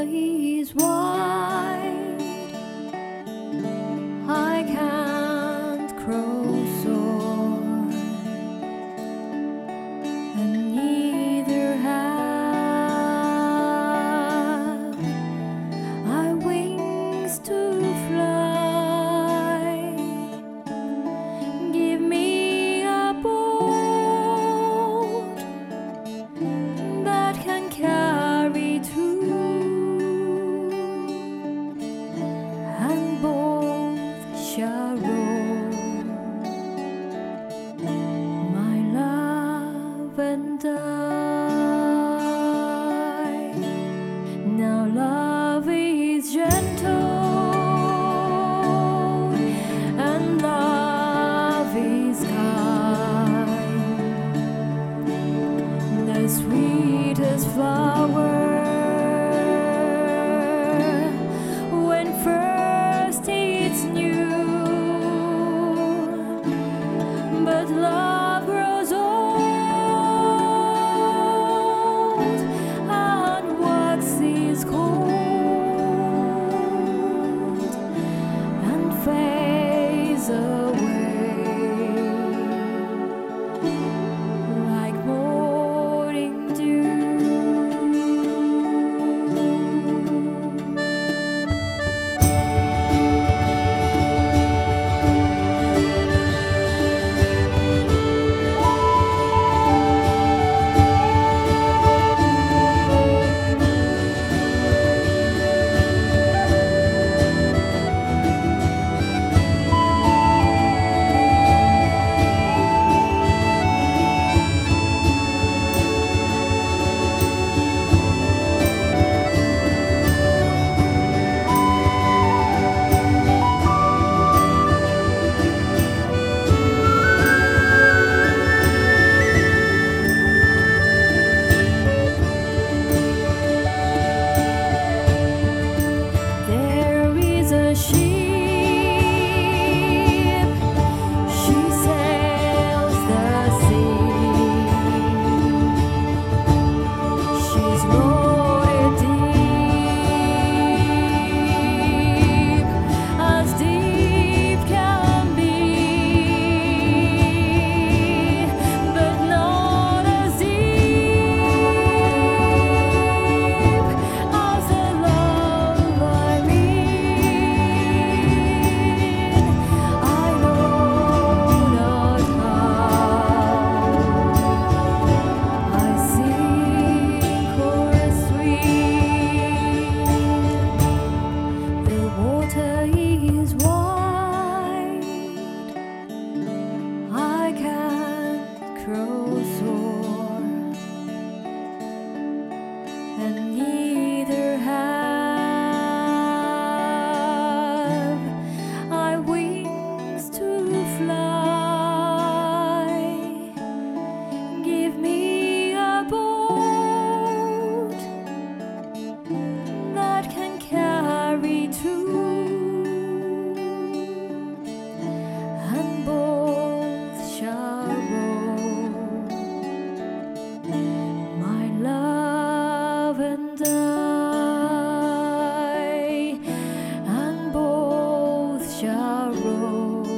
is wide, I can't cross o'er, and neither have I wings to fly. Give me a boat that can carry two, and both shall row, my love and I. Now love is gentle, and love is kind, the sweetest flower when first it's new. But love grows old and waxes cold and fades away like morning dew. There is a ship, she sails the sea. She's loaded deep, as deep can be, but not as deep as the love I'm in. I know not how I sink or swim. The water is wide, I can't cross o'er, and neither have I wings to fly. Give me a boat that can carry two, and both shall row, my love and I, and both shall row.